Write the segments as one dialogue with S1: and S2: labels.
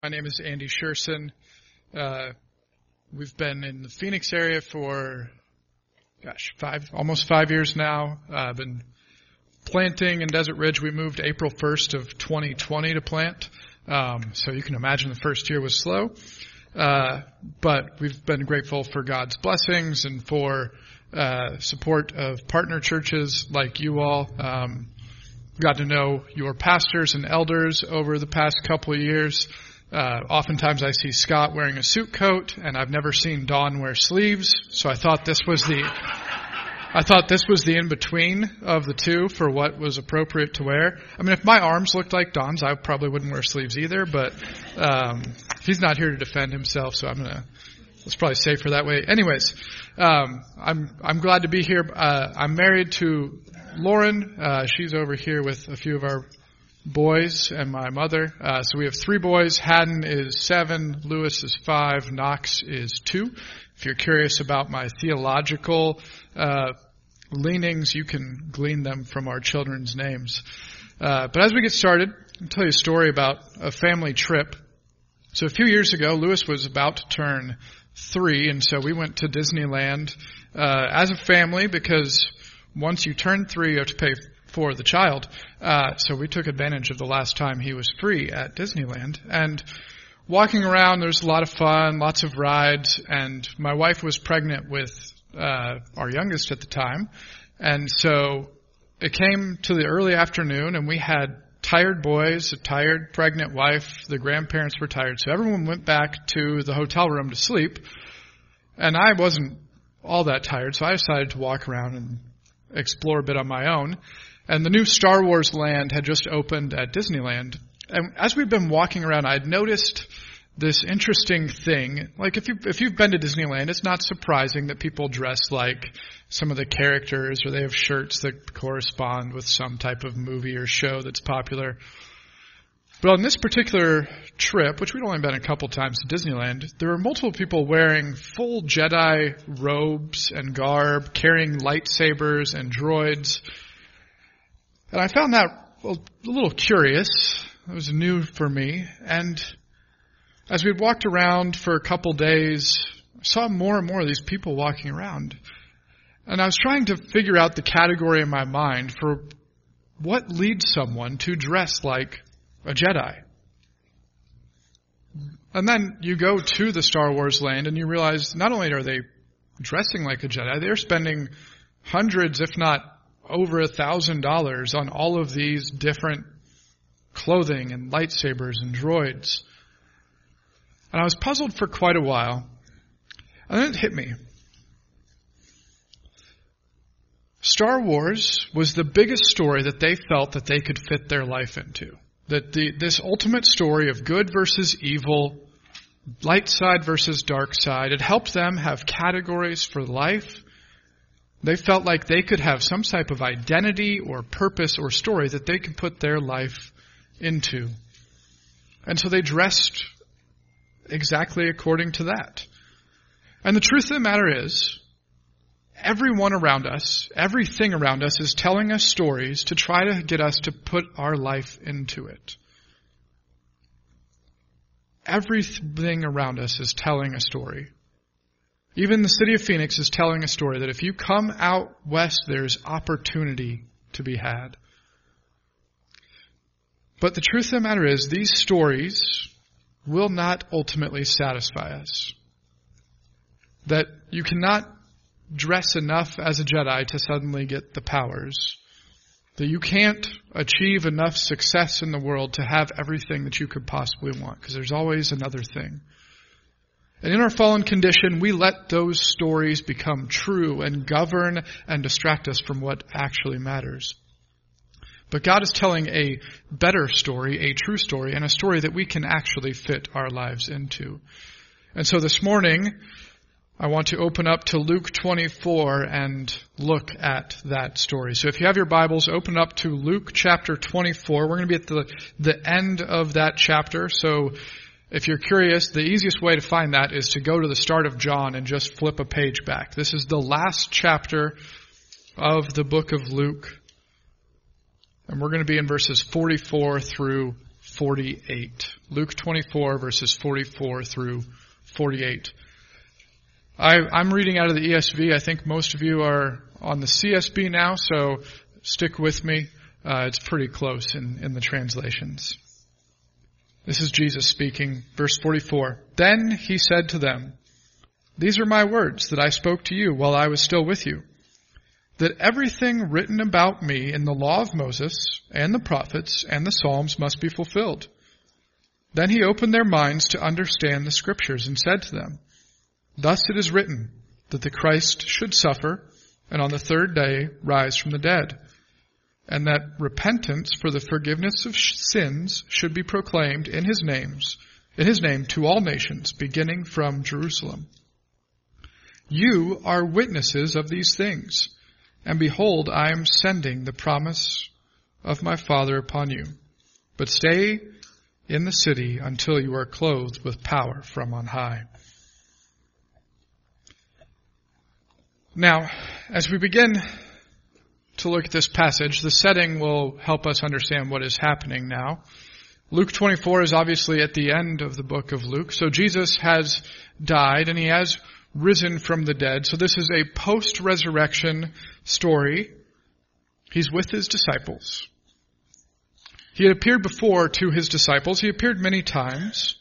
S1: My name is Andy Scherson. We've been in the Phoenix area for, almost 5 years now. I've been planting in Desert Ridge. We moved April 1st of 2020 to plant. So you can imagine the first year was slow. But we've been grateful for God's blessings and for support of partner churches like you all. Got to know your pastors and elders over the past couple of years. Oftentimes I see Scott wearing a suit coat, and I've never seen Dawn wear sleeves. So I thought this was the in-between of the two for what was appropriate to wear. I mean, if my arms looked like Dawn's, I probably wouldn't wear sleeves either, but he's not here to defend himself, so it's probably safer that way. Anyways, I'm glad to be here. I'm married to Lauren. She's over here with a few of our boys and my mother. So we have 3 boys. Haddon is 7, Lewis is 5, Knox is 2. If you're curious about my theological leanings, you can glean them from our children's names. But as we get started, I'll tell you a story about a family trip. So a few years ago, Lewis was about to turn 3, and so we went to Disneyland as a family because once you turn 3, you have to pay for the child. So we took advantage of the last time he was free at Disneyland. And walking around, there's a lot of fun, lots of rides, and my wife was pregnant with our youngest at the time. And so it came to the early afternoon, and we had tired boys, a tired pregnant wife, the grandparents were tired. So everyone went back to the hotel room to sleep. And I wasn't all that tired, so I decided to walk around and explore a bit on my own. And the new Star Wars land had just opened at Disneyland. And as we've been walking around, I'd noticed this interesting thing. Like if you've been to Disneyland, it's not surprising that people dress like some of the characters, or they have shirts that correspond with some type of movie or show that's popular. But on this particular trip, which we'd only been a couple times to Disneyland, there were multiple people wearing full Jedi robes and garb, carrying lightsabers and droids. And I found that a little curious. It was new for me. And as we walked around for a couple days, I saw more and more of these people walking around. And I was trying to figure out the category in my mind for what leads someone to dress like a Jedi. And then you go to the Star Wars land and you realize not only are they dressing like a Jedi, they're spending hundreds, if not over $1,000 on all of these different clothing and lightsabers and droids. And I was puzzled for quite a while. And then it hit me. Star Wars was the biggest story that they felt that they could fit their life into. That this ultimate story of good versus evil, light side versus dark side, it helped them have categories for life. They felt like they could have some type of identity or purpose or story that they could put their life into. And so they dressed exactly according to that. And the truth of the matter is, everyone around us, everything around us is telling us stories to try to get us to put our life into it. Everything around us is telling a story. Even the city of Phoenix is telling a story that if you come out west, there's opportunity to be had. But the truth of the matter is, these stories will not ultimately satisfy us. That you cannot dress enough as a Jedi to suddenly get the powers. That you can't achieve enough success in the world to have everything that you could possibly want, because there's always another thing. And in our fallen condition, we let those stories become true and govern and distract us from what actually matters. But God is telling a better story, a true story, and a story that we can actually fit our lives into. And so this morning, I want to open up to Luke 24 and look at that story. So if you have your Bibles, open up to Luke chapter 24. We're going to be at the end of that chapter. So if you're curious, the easiest way to find that is to go to the start of John and just flip a page back. This is the last chapter of the book of Luke. And we're going to be in verses 44 through 48. Luke 24, verses 44 through 48. I'm reading out of the ESV. I think most of you are on the CSB now, so stick with me. It's pretty close in the translations. This is Jesus speaking, verse 44. Then he said to them, "These are my words that I spoke to you while I was still with you, that everything written about me in the law of Moses and the prophets and the Psalms must be fulfilled." Then he opened their minds to understand the Scriptures and said to them, "Thus it is written, that the Christ should suffer and on the third day rise from the dead, and that repentance for the forgiveness of sins should be proclaimed in his name to all nations, beginning from Jerusalem. You are witnesses of these things, and behold, I am sending the promise of my Father upon you. But stay in the city until you are clothed with power from on high." Now, as we begin to look at this passage, the setting will help us understand what is happening now. Luke 24 is obviously at the end of the book of Luke. So Jesus has died and he has risen from the dead. So this is a post-resurrection story. He's with his disciples. He had appeared before to his disciples. He appeared many times.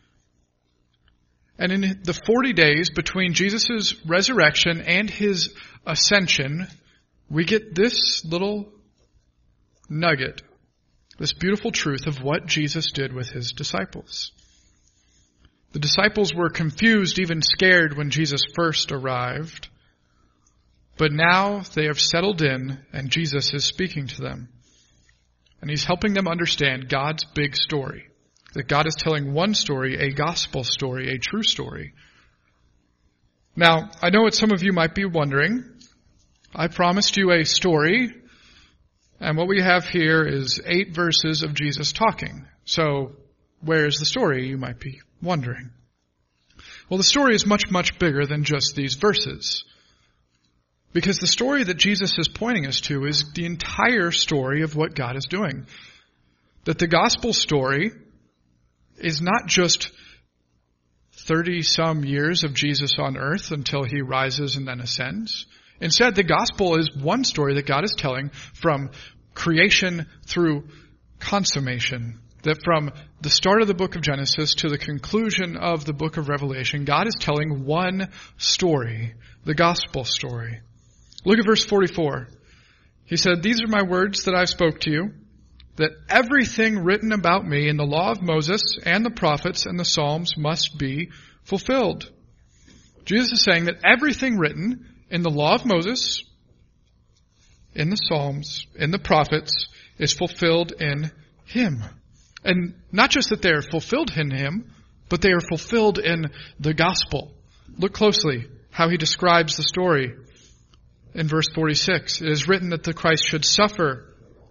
S1: And in the 40 days between Jesus' resurrection and his ascension, we get this little nugget, this beautiful truth of what Jesus did with his disciples. The disciples were confused, even scared when Jesus first arrived. But now they have settled in and Jesus is speaking to them. And he's helping them understand God's big story. That God is telling one story, a gospel story, a true story. Now, I know what some of you might be wondering. I promised you a story, and what we have here is 8 verses of Jesus talking. So, where is the story, you might be wondering? Well, the story is much, much bigger than just these verses. Because the story that Jesus is pointing us to is the entire story of what God is doing. That the gospel story is not just 30-some years of Jesus on earth until he rises and then ascends. Instead, the gospel is one story that God is telling from creation through consummation. That from the start of the book of Genesis to the conclusion of the book of Revelation, God is telling one story, the gospel story. Look at verse 44. He said, "These are my words that I spoke to you, that everything written about me in the law of Moses and the prophets and the Psalms must be fulfilled." Jesus is saying that everything written in the law of Moses, in the Psalms, in the prophets, is fulfilled in him. And not just that they are fulfilled in him, but they are fulfilled in the gospel. Look closely how he describes the story in verse 46. It is written that the Christ should suffer,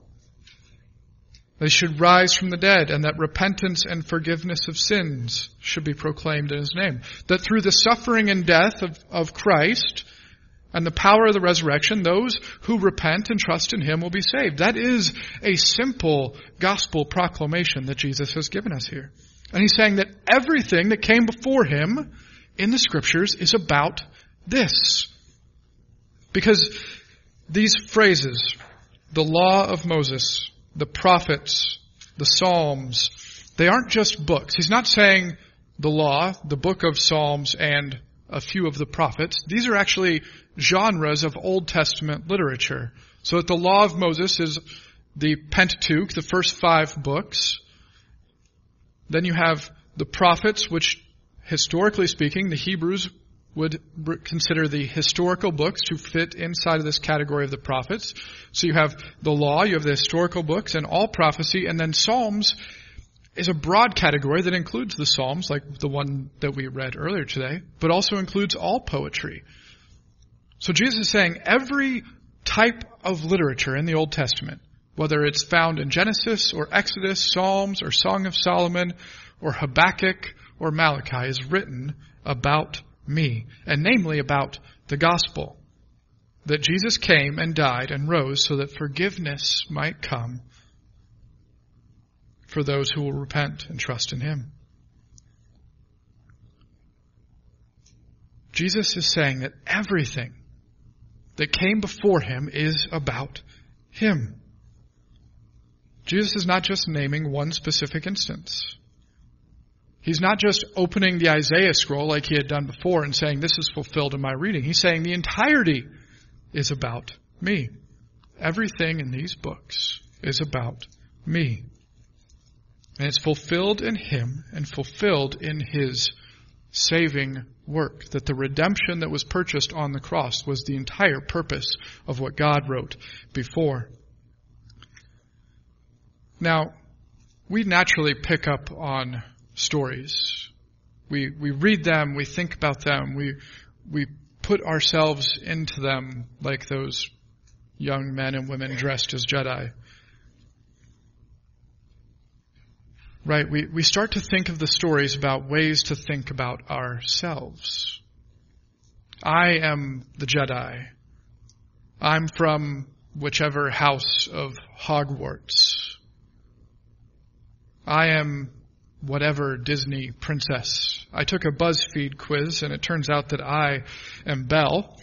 S1: they should rise from the dead, and that repentance and forgiveness of sins should be proclaimed in his name. That through the suffering and death of Christ and the power of the resurrection, those who repent and trust in him will be saved. That is a simple gospel proclamation that Jesus has given us here. And he's saying that everything that came before him in the Scriptures is about this. Because these phrases, the law of Moses, the prophets, the Psalms, they aren't just books. He's not saying the law, the book of Psalms, and a few of the prophets. These are actually genres of Old Testament literature. So that the law of Moses is the Pentateuch, the first 5 books. Then you have the prophets, which historically speaking, the Hebrews would consider the historical books to fit inside of this category of the prophets. So you have the law, you have the historical books, and all prophecy, and then Psalms is a broad category that includes the Psalms, like the one that we read earlier today, but also includes all poetry. So Jesus is saying every type of literature in the Old Testament, whether it's found in Genesis or Exodus, Psalms or Song of Solomon or Habakkuk or Malachi, is written about me, and namely about the gospel. That Jesus came and died and rose so that forgiveness might come for those who will repent and trust in him. Jesus is saying that everything that came before him is about him. Jesus is not just naming one specific instance. He's not just opening the Isaiah scroll like he had done before and saying, this is fulfilled in my reading. He's saying the entirety is about me. Everything in these books is about me. And it's fulfilled in him and fulfilled in his saving work. That the redemption that was purchased on the cross was the entire purpose of what God wrote before. Now, we naturally pick up on stories. We read them, we think about them, we put ourselves into them like those young men and women dressed as Jedi. Right, we start to think of the stories about ways to think about ourselves. I am the Jedi. I'm from whichever house of Hogwarts. I am whatever Disney princess. I took a BuzzFeed quiz and it turns out that I am Belle.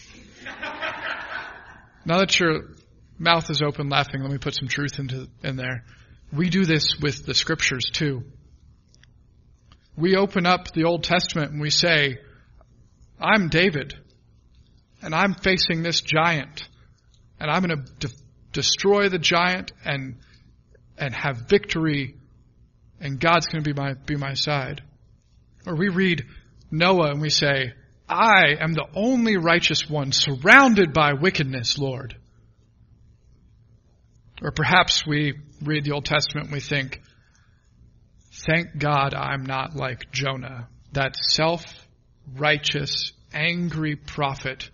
S1: Now that your mouth is open laughing, let me put some truth in there. We do this with the scriptures too. We open up the Old Testament and we say, I'm David and I'm facing this giant and I'm going to destroy the giant and have victory, and God's going to be my side. Or we read Noah and we say, I am the only righteous one surrounded by wickedness, Lord. Or perhaps we read the Old Testament and we think, thank God I'm not like Jonah, that self-righteous, angry prophet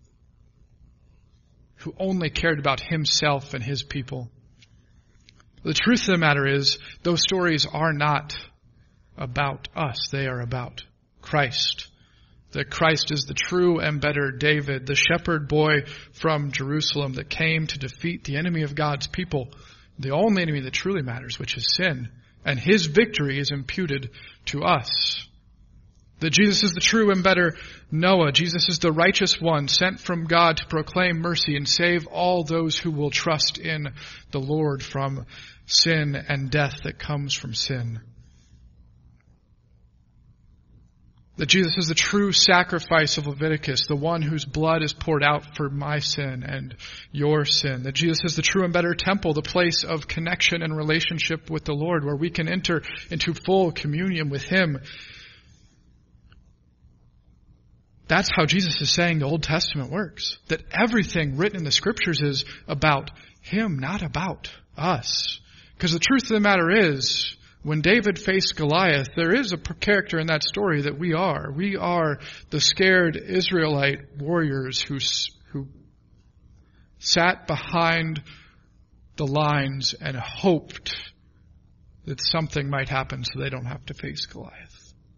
S1: who only cared about himself and his people. The truth of the matter is, those stories are not about us. They are about Christ. That Christ is the true and better David, the shepherd boy from Jerusalem that came to defeat the enemy of God's people, the only enemy that truly matters, which is sin. And his victory is imputed to us. That Jesus is the true and better Noah. Jesus is the righteous one sent from God to proclaim mercy and save all those who will trust in the Lord from sin and death that comes from sin. That Jesus is the true sacrifice of Leviticus, the one whose blood is poured out for my sin and your sin. That Jesus is the true and better temple, the place of connection and relationship with the Lord, where we can enter into full communion with him. That's how Jesus is saying the Old Testament works. That everything written in the scriptures is about him, not about us. Because the truth of the matter is, when David faced Goliath, there is a character in that story that we are. We are the scared Israelite warriors who sat behind the lines and hoped that something might happen so they don't have to face Goliath.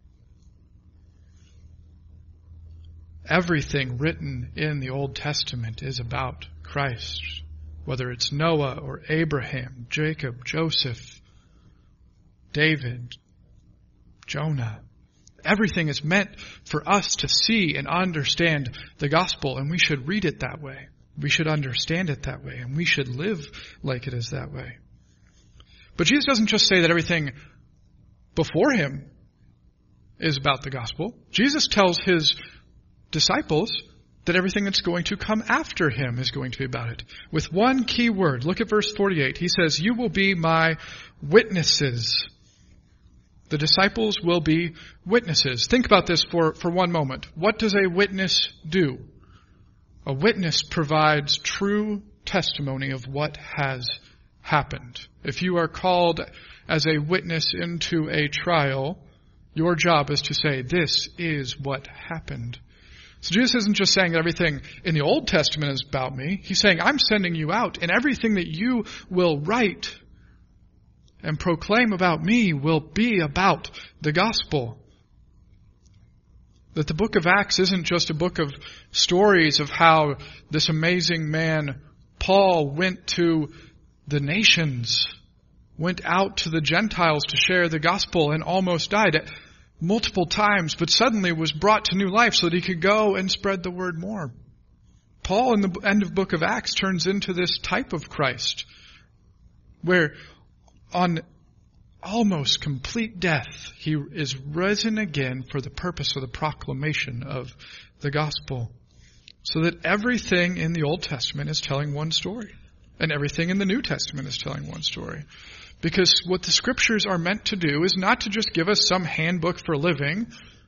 S1: Everything written in the Old Testament is about Christ. Whether it's Noah or Abraham, Jacob, Joseph, David, Jonah. Everything is meant for us to see and understand the gospel, and we should read it that way. We should understand it that way, and we should live like it is that way. But Jesus doesn't just say that everything before him is about the gospel. Jesus tells his disciples that everything that's going to come after him is going to be about it. With one key word. Look at verse 48. He says, you will be my witnesses. The disciples will be witnesses. Think about this for one moment. What does a witness do? A witness provides true testimony of what has happened. If you are called as a witness into a trial, your job is to say, this is what happened. So Jesus isn't just saying that everything in the Old Testament is about me. He's saying, I'm sending you out, and everything that you will write and proclaim about me will be about the gospel. That the book of Acts isn't just a book of stories of how this amazing man, Paul, went to the nations went out to the Gentiles to share the gospel and almost died multiple times, but suddenly was brought to new life so that he could go and spread the word more. Paul, in the end of the book of Acts, turns into this type of Christ, where on almost complete death, he is risen again for the purpose of the proclamation of the gospel. So that everything in the Old Testament is telling one story. And everything in the New Testament is telling one story. Because what the Scriptures are meant to do is not to just give us some handbook for living.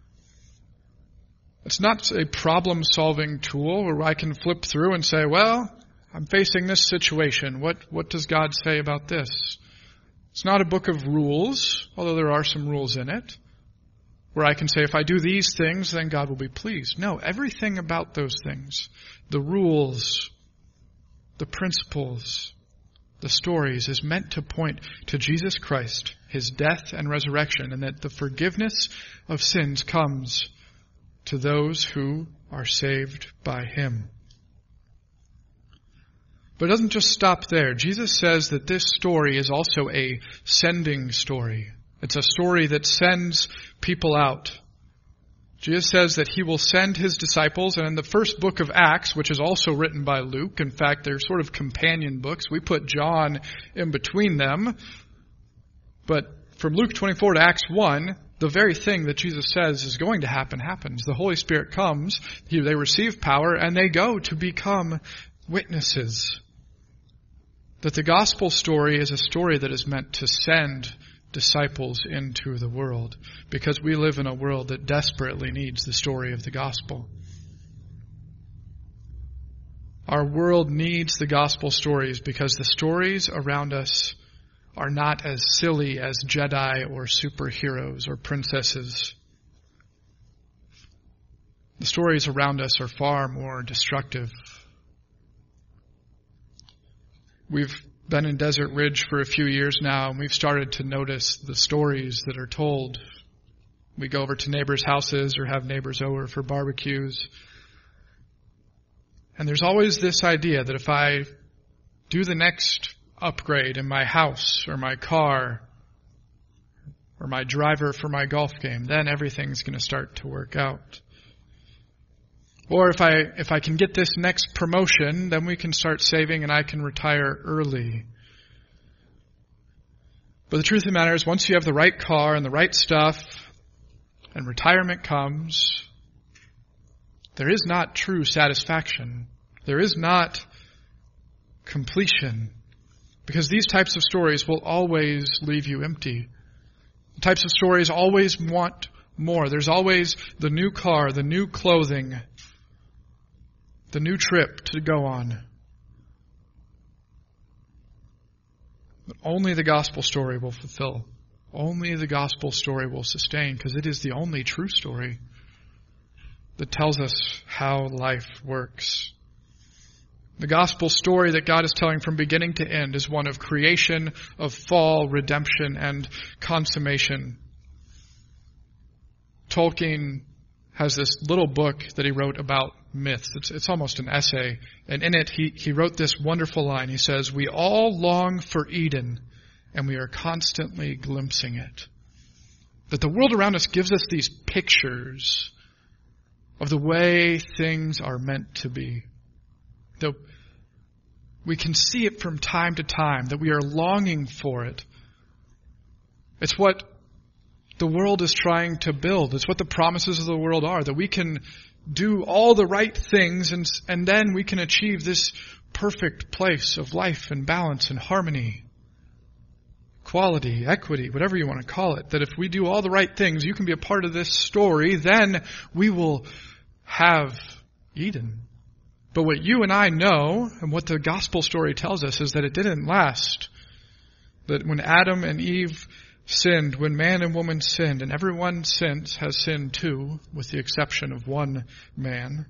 S1: It's not a problem-solving tool where I can flip through and say, well, I'm facing this situation. What does God say about this? It's not a book of rules, although there are some rules in it, where I can say, if I do these things, then God will be pleased. No, everything about those things, the rules, the principles, the stories, is meant to point to Jesus Christ, His death and resurrection, and that the forgiveness of sins comes to those who are saved by Him. But it doesn't just stop there. Jesus says that this story is also a sending story. It's a story that sends people out. Jesus says that He will send His disciples, and in the first book of Acts, which is also written by Luke, in fact, they're sort of companion books. We put John in between them. But from Luke 24 to Acts 1, the very thing that Jesus says is going to happen happens. The Holy Spirit comes, they receive power, and they go to become witnesses. That the gospel story is a story that is meant to send disciples into the world, because we live in a world that desperately needs the story of the gospel. Our world needs the gospel stories because the stories around us are not as silly as Jedi or superheroes or princesses. The stories around us are far more destructive. We've been in Desert Ridge for a few years now, and we've started to notice the stories that are told. We go over to neighbors' houses or have neighbors over for barbecues. And there's always this idea that if I do the next upgrade in my house or my car or my driver for my golf game, then everything's going to start to work out. Or if I can get this next promotion, then we can start saving and I can retire early. But the truth of the matter is, once you have the right car and the right stuff and retirement comes, there is not true satisfaction. There is not completion. Because these types of stories will always leave you empty. The types of stories always want more. There's always the new car, the new clothing, the new trip to go on. But only the gospel story will fulfill. Only the gospel story will sustain, because it is the only true story that tells us how life works. The gospel story that God is telling from beginning to end is one of creation, of fall, redemption, and consummation. Tolkien has this little book that he wrote about myths. It's almost an essay. And in it, he wrote this wonderful line. He says, "We all long for Eden, and we are constantly glimpsing it." That the world around us gives us these pictures of the way things are meant to be. That we can see it from time to time, that we are longing for it. It's what the world is trying to build. It's what the promises of the world are, that we can do all the right things and then we can achieve this perfect place of life and balance and harmony, quality, equity, whatever you want to call it. That if we do all the right things, you can be a part of this story, then we will have Eden. But what you and I know, and what the gospel story tells us, is that it didn't last. That when Adam and Eve sinned, when man and woman sinned, and everyone since has sinned too, with the exception of one man,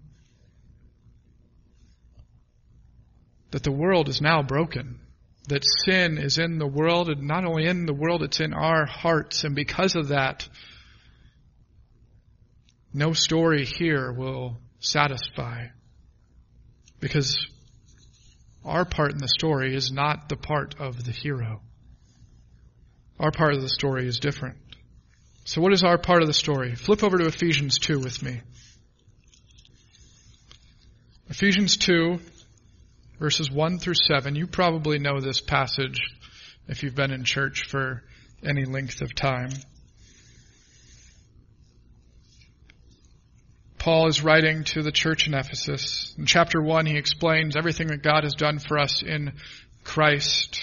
S1: that the world is now broken. That sin is in the world, and not only in the world, it's in our hearts. And because of that, no story here will satisfy. Because our part in the story is not the part of the hero. Our part of the story is different. So what is our part of the story? Flip over to Ephesians 2 with me. Ephesians 2, verses 1 through 7. You probably know this passage if you've been in church for any length of time. Paul is writing to the church in Ephesus. In chapter 1, he explains everything that God has done for us in Christ.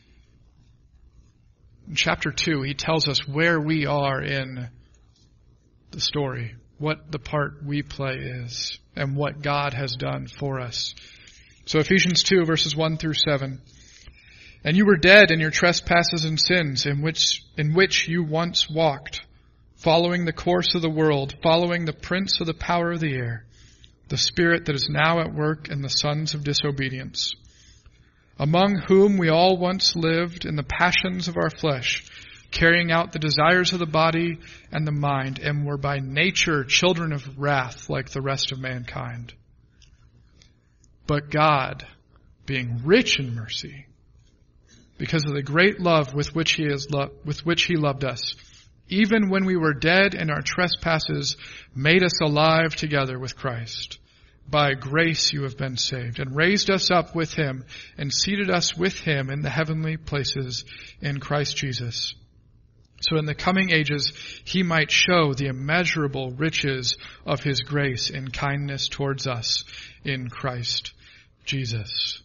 S1: In chapter 2, he tells us where we are in the story, what the part we play is, and what God has done for us. So Ephesians 2, verses 1 through 7. And you were dead in your trespasses and sins, in which you once walked, following the course of the world, following the prince of the power of the air, the spirit that is now at work in the sons of disobedience, among whom we all once lived in the passions of our flesh, carrying out the desires of the body and the mind, and were by nature children of wrath like the rest of mankind. But God, being rich in mercy, because of the great love with which He loved us, even when we were dead in our trespasses, made us alive together with Christ. By grace you have been saved, and raised us up with Him, and seated us with Him in the heavenly places in Christ Jesus. So in the coming ages He might show the immeasurable riches of His grace and kindness towards us in Christ Jesus.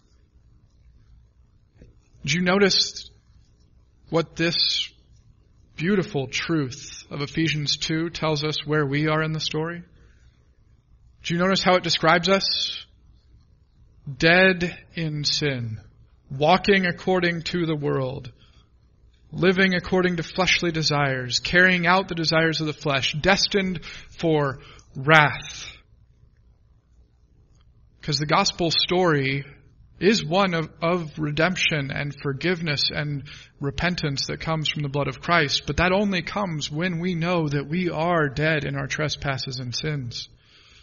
S1: Did you notice what this beautiful truth of Ephesians 2 tells us where we are in the story? Do you notice how it describes us? Dead in sin, walking according to the world, living according to fleshly desires, carrying out the desires of the flesh, destined for wrath. Because the gospel story is one of redemption and forgiveness and repentance that comes from the blood of Christ. But that only comes when we know that we are dead in our trespasses and sins.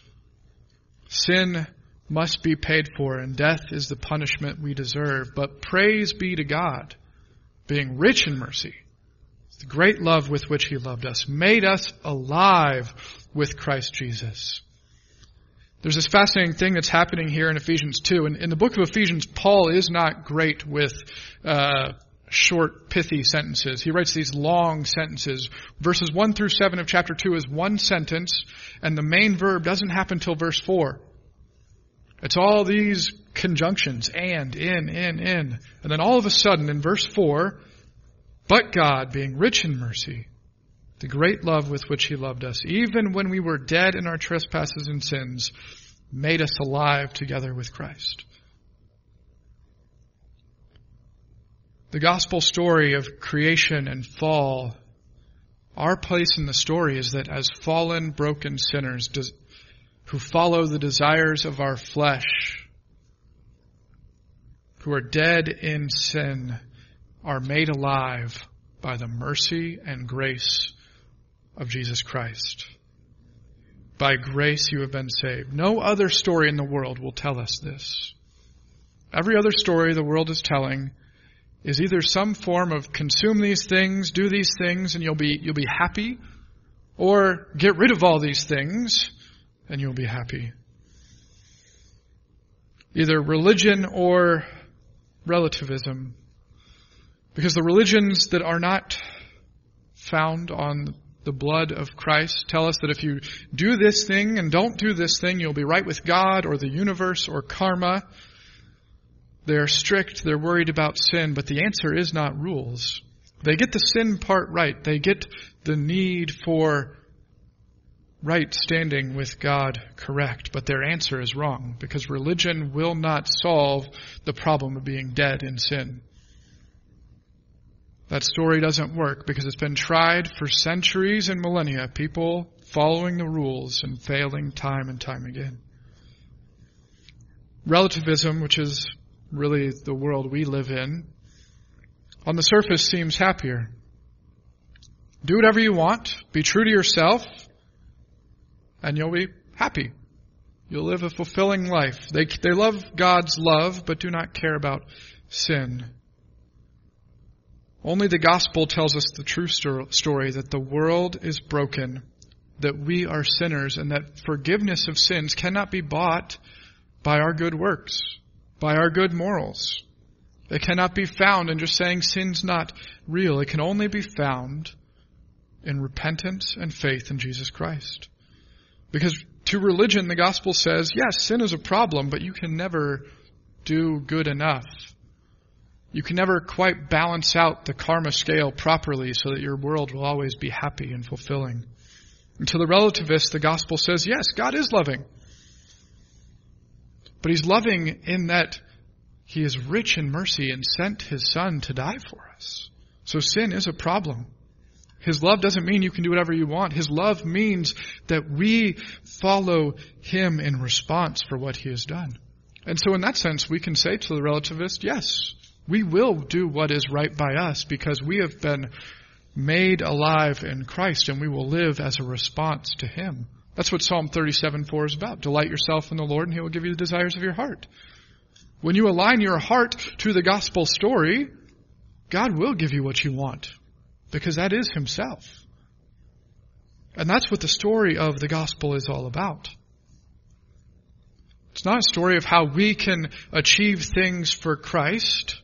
S1: Sin must be paid for, and death is the punishment we deserve. But praise be to God, being rich in mercy, the great love with which He loved us, made us alive with Christ Jesus. There's this fascinating thing that's happening here in Ephesians 2. And in the book of Ephesians, Paul is not great with short, pithy sentences. He writes these long sentences. Verses 1 through 7 of chapter 2 is one sentence, and the main verb doesn't happen till verse 4. It's all these conjunctions, and, in. And then all of a sudden, in verse 4, but God, being rich in mercy, the great love with which He loved us, even when we were dead in our trespasses and sins, made us alive together with Christ. The gospel story of creation and fall, our place in the story is that as fallen, broken sinners who follow the desires of our flesh, who are dead in sin, are made alive by the mercy and grace of Jesus Christ. By grace you have been saved. No other story in the world will tell us this. Every other story the world is telling is either some form of consume these things, do these things, and you'll be happy, or get rid of all these things and you'll be happy. Either religion or relativism. Because the religions that are not found on the blood of Christ tell us that if you do this thing and don't do this thing, you'll be right with God or the universe or karma. They're strict, they're worried about sin, but the answer is not rules. They get the sin part right. They get the need for right standing with God correct, but their answer is wrong, because religion will not solve the problem of being dead in sin. That story doesn't work because it's been tried for centuries and millennia, people following the rules and failing time and time again. Relativism, which is really the world we live in, on the surface seems happier. Do whatever you want, be true to yourself, and you'll be happy. You'll live a fulfilling life. They love God's love, but do not care about sin. Only the gospel tells us the true story, that the world is broken, that we are sinners, and that forgiveness of sins cannot be bought by our good works, by our good morals. It cannot be found in just saying sin's not real. It can only be found in repentance and faith in Jesus Christ. Because to religion, the gospel says, yes, sin is a problem, but you can never do good enough. You can never quite balance out the karma scale properly so that your world will always be happy and fulfilling. And to the relativist, the gospel says, yes, God is loving. But He's loving in that He is rich in mercy and sent His Son to die for us. So sin is a problem. His love doesn't mean you can do whatever you want. His love means that we follow Him in response for what He has done. And so in that sense, we can say to the relativist, yes, we will do what is right by us because we have been made alive in Christ and we will live as a response to Him. That's what Psalm 37:4 is about. Delight yourself in the Lord and He will give you the desires of your heart. When you align your heart to the gospel story, God will give you what you want because that is Himself. And that's what the story of the gospel is all about. It's not a story of how we can achieve things for Christ.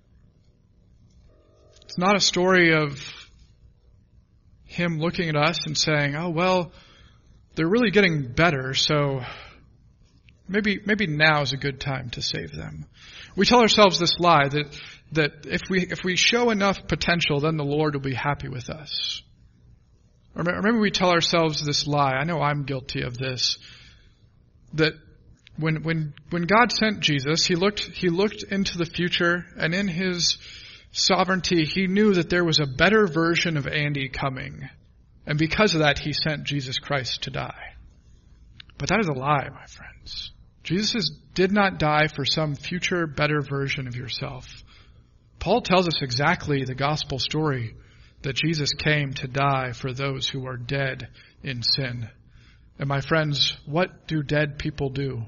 S1: It's not a story of Him looking at us and saying, oh, well, they're really getting better, so maybe now is a good time to save them. We tell ourselves this lie that if we show enough potential, then the Lord will be happy with us. Or maybe we tell ourselves this lie. I know I'm guilty of this. That when God sent Jesus, He looked into the future, and in His sovereignty, He knew that there was a better version of Andy coming. And because of that, He sent Jesus Christ to die. But that is a lie, my friends. Jesus did not die for some future better version of yourself. Paul tells us exactly the gospel story, that Jesus came to die for those who are dead in sin. And my friends, what do dead people do?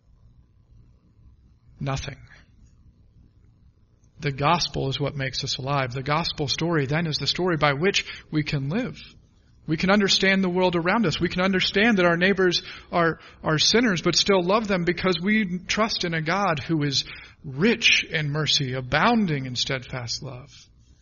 S1: Nothing. The gospel is what makes us alive. The gospel story then is the story by which we can live. We can understand the world around us. We can understand that our neighbors are sinners, but still love them because we trust in a God who is rich in mercy, abounding in steadfast love.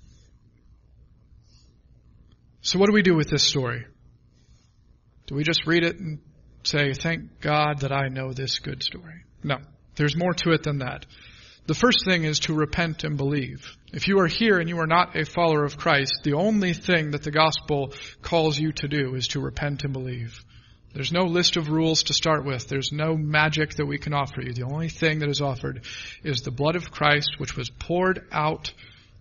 S1: So what do we do with this story? Do we just read it and say, thank God that I know this good story? No, there's more to it than that. The first thing is to repent and believe. If you are here and you are not a follower of Christ, the only thing that the gospel calls you to do is to repent and believe. There's no list of rules to start with. There's no magic that we can offer you. The only thing that is offered is the blood of Christ, which was poured out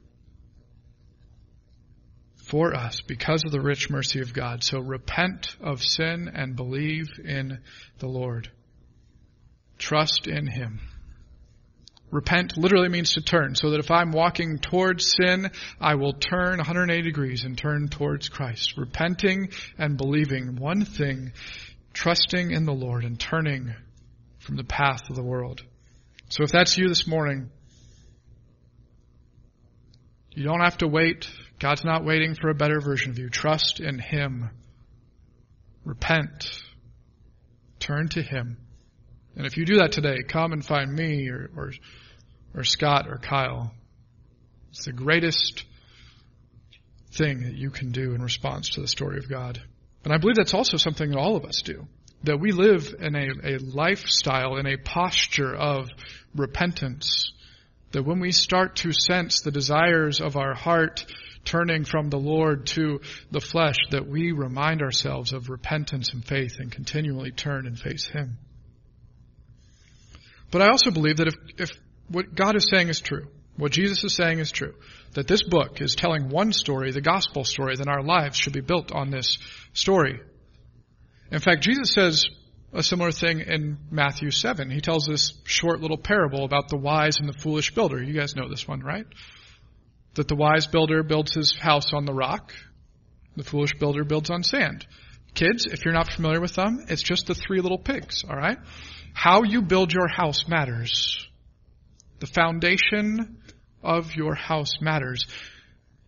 S1: for us because of the rich mercy of God. So repent of sin and believe in the Lord. Trust in Him. Repent literally means to turn, so that if I'm walking towards sin, I will turn 180 degrees and turn towards Christ. Repenting and believing one thing, trusting in the Lord and turning from the path of the world. So if that's you this morning, you don't have to wait. God's not waiting for a better version of you. Trust in Him. Repent. Turn to Him. And if you do that today, come and find me or Scott or Kyle. It's the greatest thing that you can do in response to the story of God. And I believe that's also something that all of us do. That we live in a lifestyle, in a posture of repentance. That when we start to sense the desires of our heart turning from the Lord to the flesh, that we remind ourselves of repentance and faith and continually turn and face Him. But I also believe that if what God is saying is true, what Jesus is saying is true, that this book is telling one story, the gospel story, then our lives should be built on this story. In fact, Jesus says a similar thing in Matthew 7. He tells this short little parable about the wise and the foolish builder. You guys know this one, right? That the wise builder builds his house on the rock. The foolish builder builds on sand. Kids, if you're not familiar with them, it's just the three little pigs, all right? How you build your house matters. The foundation of your house matters.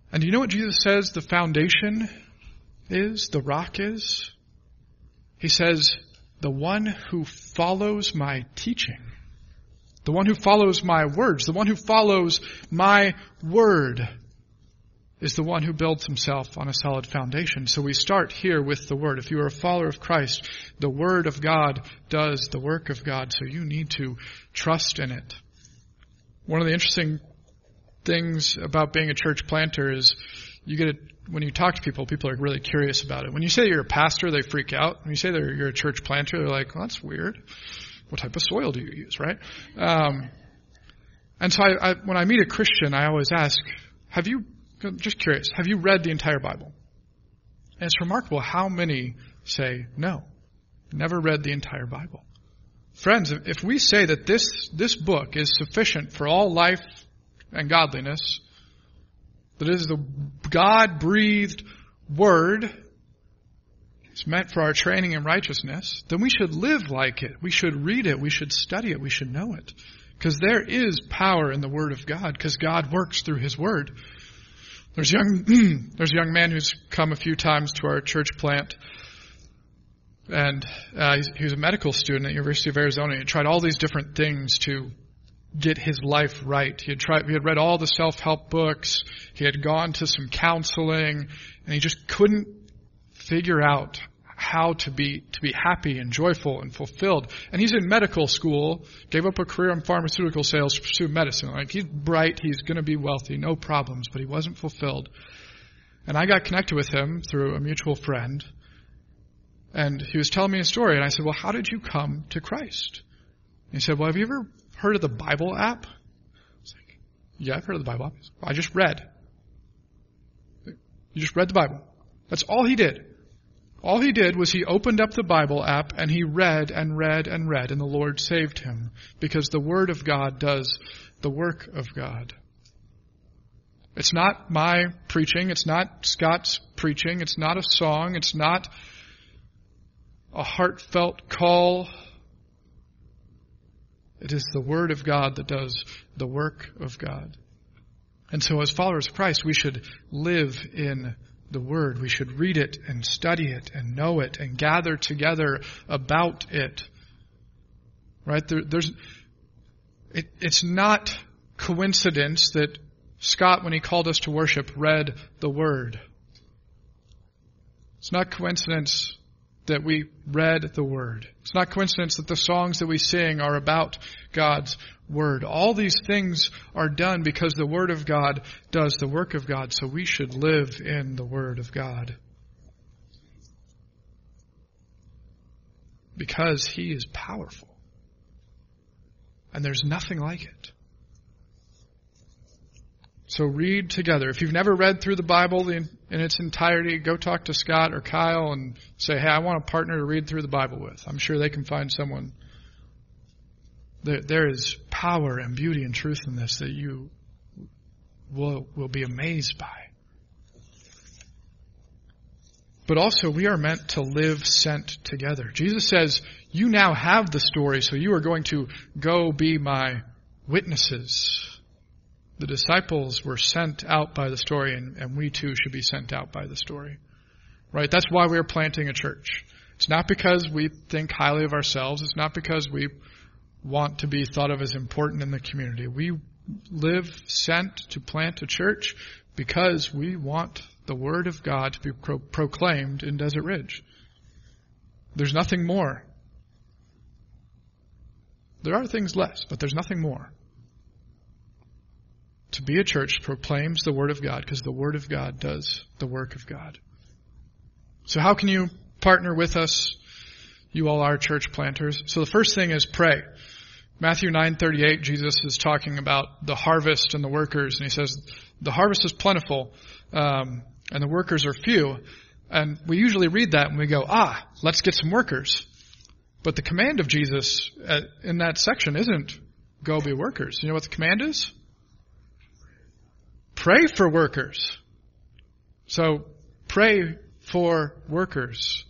S1: And do you know what Jesus says the foundation is, the rock is? He says, the one who follows my teaching, the one who follows my words, the one who follows my word is the one who builds himself on a solid foundation. So we start here with the Word. If you are a follower of Christ, the Word of God does the work of God, so you need to trust in it. One of the interesting things about being a church planter is when you talk to people, people are really curious about it. When you say you're a pastor, they freak out. When you say you're a church planter, they're like, well, that's weird. What type of soil do you use, right? And so when I meet a Christian, I always ask, just curious, have you read the entire Bible? And it's remarkable how many say, no, never read the entire Bible. Friends, if we say that this book is sufficient for all life and godliness, that it is the God-breathed Word, it's meant for our training in righteousness, then we should live like it. We should read it. We should study it. We should know it. Because there is power in the Word of God, because God works through His Word. There's a young man who's come a few times to our church plant, and he was a medical student at the University of Arizona. He tried all these different things to get his life right. He had read all the self-help books. He had gone to some counseling, and he just couldn't figure out how to be happy and joyful and fulfilled. And he's in medical school, gave up a career in pharmaceutical sales to pursue medicine. Like, he's bright, he's going to be wealthy, no problems, but he wasn't fulfilled. And I got connected with him through a mutual friend, and he was telling me a story, and I said, well, how did you come to Christ? And he said, well, have you ever heard of the Bible app? I was like, yeah, I've heard of the Bible app. I just read. You just read the Bible. That's all he did. All he did was he opened up the Bible app and he read and read and read, and the Lord saved him, because the Word of God does the work of God. It's not my preaching. It's not Scott's preaching. It's not a song. It's not a heartfelt call. It is the Word of God that does the work of God. And so as followers of Christ, we should live in the Word. We should read it and study it and know it and gather together about it. Right? It's not coincidence that Scott, when he called us to worship, read the Word. It's not coincidence that we read the Word. It's not coincidence that the songs that we sing are about God's Word. All these things are done because the Word of God does the work of God, so we should live in the Word of God. Because He is powerful. And there's nothing like it. So read together. If you've never read through the Bible in its entirety, go talk to Scott or Kyle and say, hey, I want a partner to read through the Bible with. I'm sure they can find someone. There is power and beauty and truth in this that you will be amazed by. But also, we are meant to live sent together. Jesus says, you now have the story, so you are going to go be my witnesses. The disciples were sent out by the story, and we too should be sent out by the story. Right? That's why we are planting a church. It's not because we think highly of ourselves. It's not because we want to be thought of as important in the community. We live sent to plant a church because we want the Word of God to be proclaimed in Desert Ridge. There's nothing more. There are things less, but there's nothing more. To be a church proclaims the Word of God, because the Word of God does the work of God. So how can you partner with us? You all are church planters. So the first thing is pray. Matthew 9:38, Jesus is talking about the harvest and the workers, and he says, the harvest is plentiful, and the workers are few. And we usually read that and we go, let's get some workers. But the command of Jesus in that section isn't go be workers. You know what the command is? Pray for workers. So pray for workers.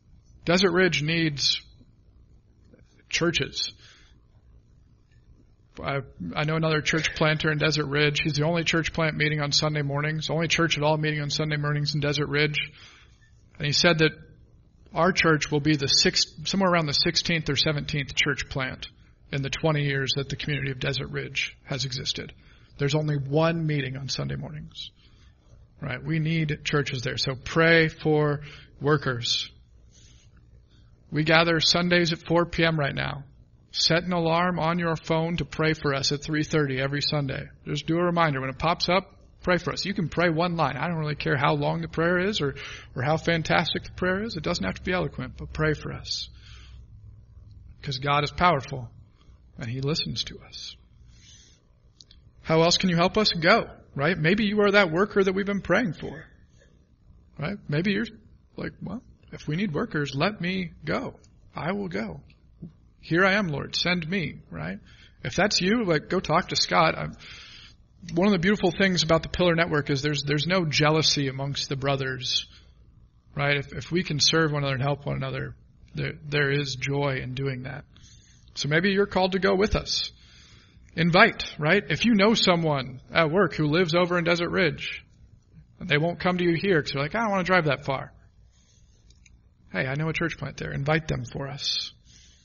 S1: Desert Ridge needs churches. I know another church planter in Desert Ridge. He's the only church plant meeting on Sunday mornings, only church at all meeting on Sunday mornings in Desert Ridge. And he said that our church will be somewhere around the 16th or 17th church plant in the 20 years that the community of Desert Ridge has existed. There's only one meeting on Sunday mornings. Right? We need churches there. So pray for workers. We gather Sundays at 4 p.m. right now. Set an alarm on your phone to pray for us at 3:30 every Sunday. Just do a reminder. When it pops up, pray for us. You can pray one line. I don't really care how long the prayer is or how fantastic the prayer is. It doesn't have to be eloquent, but pray for us. Because God is powerful and He listens to us. How else can you help us? Go, right? Maybe you are that worker that we've been praying for, right? Maybe you're like, well, if we need workers, let me go. I will go. Here I am, Lord. Send me, right? If that's you, like, go talk to Scott. One of the beautiful things about the Pillar Network is there's no jealousy amongst the brothers, right? If we can serve one another and help one another, there is joy in doing that. So maybe you're called to go with us. Invite, right? If you know someone at work who lives over in Desert Ridge, they won't come to you here because they're like, I don't want to drive that far. Hey, I know a church plant there. Invite them for us.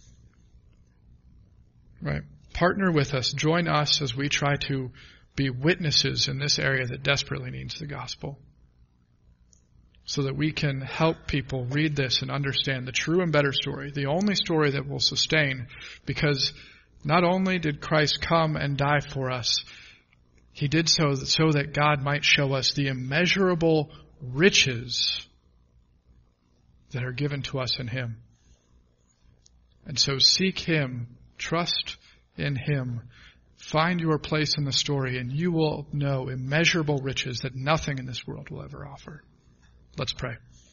S1: Right? Partner with us. Join us as we try to be witnesses in this area that desperately needs the gospel. So that we can help people read this and understand the true and better story. The only story that will sustain, because not only did Christ come and die for us, He did so that God might show us the immeasurable riches that are given to us in Him. And so seek Him, trust in Him, find your place in the story, and you will know immeasurable riches that nothing in this world will ever offer. Let's pray.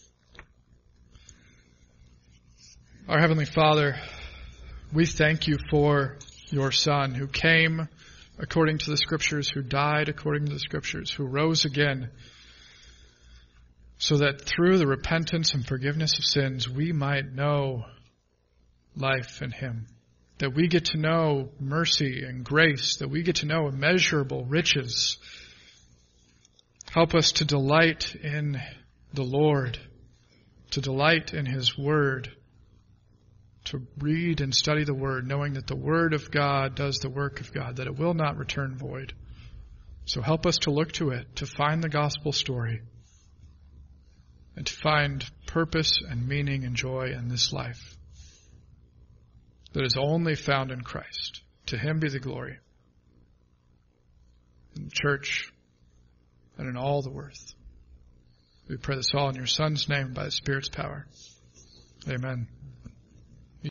S1: Our Heavenly Father, we thank You for Your Son who came according to the Scriptures, who died according to the Scriptures, who rose again, so that through the repentance and forgiveness of sins we might know life in Him. That we get to know mercy and grace, that we get to know immeasurable riches. Help us to delight in the Lord, to delight in His Word, to read and study the Word, knowing that the Word of God does the work of God, that it will not return void. So help us to look to it, to find the gospel story, and to find purpose and meaning and joy in this life that is only found in Christ. To Him be the glory in the church and in all the earth. We pray this all in Your Son's name by the Spirit's power. Amen.